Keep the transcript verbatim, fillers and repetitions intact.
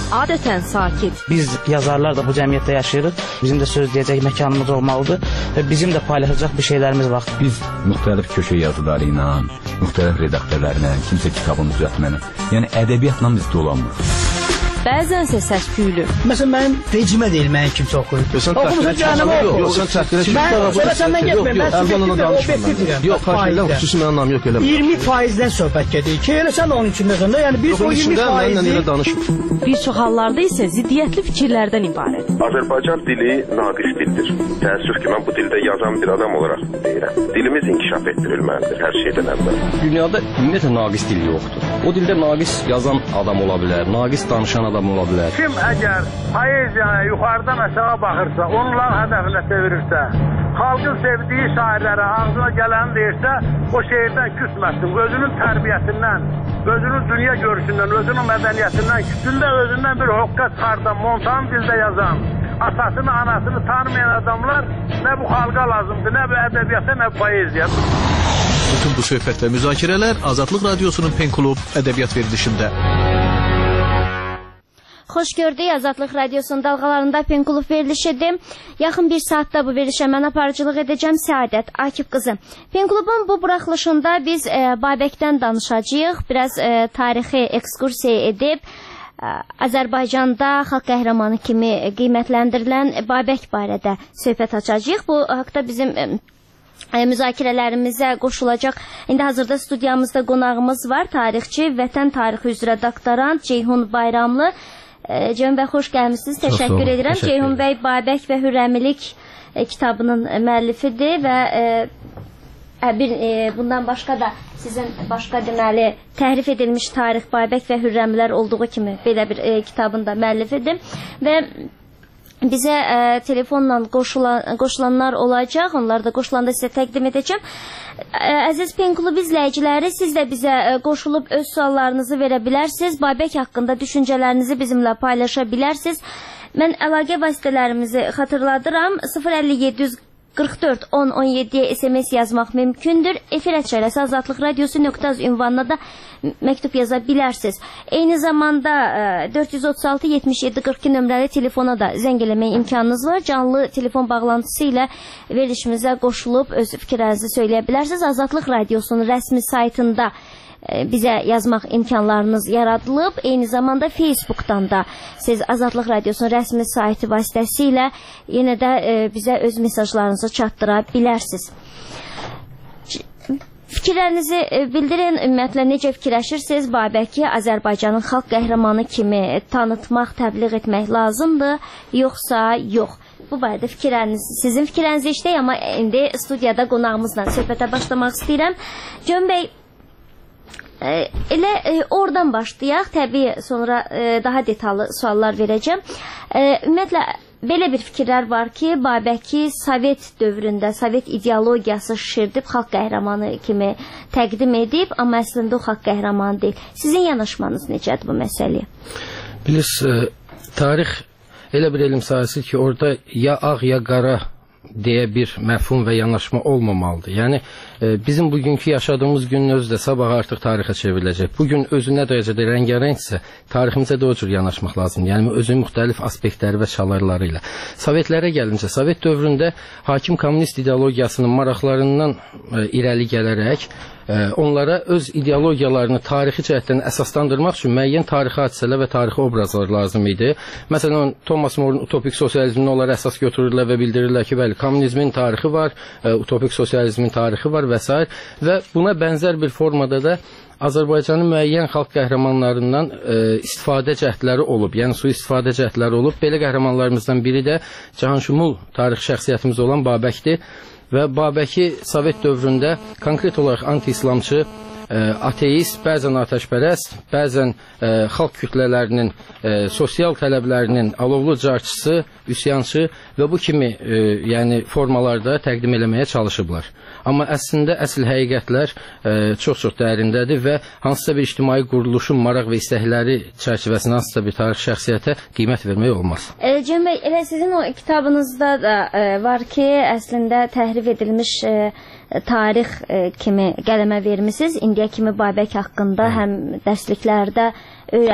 adətən sakit. Biz yazarlar da bu cəmiyyətdə yaşayırıq. Bizim də söz deyəcək məkanımız olmalıdır və bizim də paylaşacaq bir şeylərimiz var. Biz müxtəlif köşə yazıları ilə, müxtəlif redaktörlərlə, kimsə kitabını düzəltməklə, yəni ədəbiyyatla biz dolanmırıq. Bəzənsə səs-küylü. Məsələn, mənim vecimə deyil, mənim kimsə oxuyur. Oxumuza canım oxuyur. Yox, sən təhqilə çıxma. Mən sonra səndən getməyim, mən subjektiv, obyektiv deyirəm. Yox, xarşıyla xüsusi mənim anlam yox elə. iyirmi faizdən söhbət gedir ki, elə sən onun üçün nəzəndə, yəni biz o iyirmi faizi... Bir çox hallarda isə ziddiyyətli fikirlərdən ibarət. Azərbaycan dili naqis dildir. Təəssüf ki, mən bu dildə yazan bir adam olaraq deyirəm. Dilimiz inkişaf etdirilməlidir hər şeydən əvvəl. Dünyada ümumiyyətlə naqis dil yoxdur. O dildə naqis yazan adam ola bilər, naqis danışan adam ola bilər. Kim əgər poeziyaya yuxarıdan aşağı baxırsa, onların hədəfinə çevirirsə, xalqın sevdiyi şairlərə ağzına gələni deyirsə, o şeirdən küsməsin. Özünün tərbiyəsindən, özünün dünya görüşündən, özünün mədəniyyətindən, küsündə özündən bir hoqqa çıxardan, montan dildə yazan, atasını, anasını tanımayan adamlar nə bu xalqa lazımdır, nə bu ədəbiyyata, nə bu poeziya. Bütün bu söhbət və müzakirələr Azadlıq Radiosunun Pen Klub ədəbiyyat verilişində. Xoş gördük, Azadlıq Radiosunun dalğalarında Pen Klub verilişidir. Yaxın bir saatda bu verilişə mən aparıcılıq edəcəm, Səadət Akif qızı. Pen Klubun bu buraxılışında biz e, Babəkdən danışacağıq, biraz e, tarixi ekskursiya edib, e, Azərbaycanda xalq qəhrəmanı kimi qiymətləndirilən Babək barədə söhbət açacağıq. Bu haqda bizim... E, müzakirələrimizə qoşulacaq. İndi hazırda studiyamızda qonağımız var. Tarixçi, vətən tarixi üzrə doktorant Ceyhun Bayramlı. E, Ceyhun bəy, xoş gəlmişsiniz. Təşəkkür edirəm. Təşəkkür Ceyhun bəy Babək və Hürrəmilik e, kitabının müəllifidir və e, bir, e, bundan başqa da sizin başqa deməli təhrif edilmiş tarix Babək və Hürrəmilər olduğu kimi belə bir e, kitabın da müəllifidir və bizə e, telefonla qoşulan, qoşulanlar olacaq. Onlar da qoşulanda sizə təqdim edəcəm. E, əziz Pen Klub izləyiciləri, siz də bizə e, qoşulub öz suallarınızı verə bilərsiniz. Babək haqqında düşüncələrinizi bizimlə paylaşa bilərsiniz. Mən əlaqə vasitələrimizi xatırladıram. sıfır əlli yeddi qırx dörd on on yeddiyə S M S yazmaq mümkündür. Efir əçərəsi azadlıq radiosu nöqtə az ünvanına da məktub yaza bilərsiniz. Eyni zamanda dörd yüz otuz altı yetmiş yeddi qırx iki nömrəli telefona da zəng eləmək imkanınız var. Canlı telefon bağlantısı ilə verilişimizə qoşulub öz fikirlərinizi söyləyə bilərsiniz. Azadlıq radiosunun rəsmi saytında bizə yazmaq imkanlarınız yaradılıb. Eyni zamanda Facebook'dan da siz Azadlıq Radiosunun rəsmi saiti vasitəsilə yenə də e, bizə öz mesajlarınızı çatdıra bilərsiniz. Fikirlərinizi bildirin, ümumiyyətlə necə fikirləşirsiniz? Babəki Azərbaycanın xalq qəhrəmanı kimi tanıtmaq, təbliğ etmək lazımdır, yoxsa yox? Bu barədə fikirləriniz, sizin fikirlərinizi işləyək, amma indi studiyada qonağımızla söhbətə başlamaq istəyirəm. Ceyhun bəy, elə e, oradan başlayaq. Təbii sonra e, daha detallı suallar verəcəm. E, ümumiyyətlə belə bir fikirlər var ki, Babəki Sovet dövründə Sovet ideologiyası şişirdib xalq qəhrəmanı kimi təqdim edib, amma əslində o xalq qəhrəmanı deyil. Sizin yanaşmanız necədir bu məsələyə? Bilirsiniz, e, tarix elə bir elm sahəsi ki, orada ya ağ ya qara deyə bir məfhum və yanaşma olmamalıdır. Yəni e, bizim bugünkü yaşadığımız günün özü də sabah artıq tarixə çevriləcək. Bugün özü nə dərəcədə rəngarəngsə, tariximizə də o cür yanaşmaq lazımdır. Yəni özünün müxtəlif aspektləri və çalarları ilə. Sovetlərə gəlincə, Sovet dövründə hakim kommunist ideologiyasının maraqlarından e, irəli gələrək e, onlara öz ideologiyalarını tarixi cəhətdən əsaslandırmaq üçün müəyyən tarixi hadisələr və tarixi obrazlar lazım idi. Məsələn, Thomas More'un utopik sosializmini onlar əsas götürürlər və bildirirlər ki, bəli, kommunizmin tarixi var, e, utopik sosializmin tarixi var və s. Və buna bənzər bir formada da Azərbaycanın müəyyən xalq qəhrəmanlarından e, istifadə cəhdləri olub, yəni su istifadə cəhdləri olub. Belə qəhrəmanlarımızdan biri də Cahanşumul tarix şəxsiyyətimiz olan Babəkdir və Babəki Sovet dövründə konkret olaraq anti-islamçı, ateist, bəzən atəşpərəst, bəzən e, xalq kütlələrinin e, sosial tələblərinin alovlu carçısı, üsyançı və bu kimi e, yəni formalarda təqdim eləməyə çalışıblar. Amma əslində əsl həqiqətlər çox-çox dərindədir və hansısa bir ictimai quruluşun maraq və istəkləri çərçivəsində hansısa bir tarix şəxsiyyətə qiymət vermək olmaz. E, Ceyhun bəy, elə sizin o kitabınızda da e, var ki, əslində təhrif edilmiş e, tarix e, kimi qələmə vermisiniz. İndiyə kimi Babək haqqında həm dərsliklərdə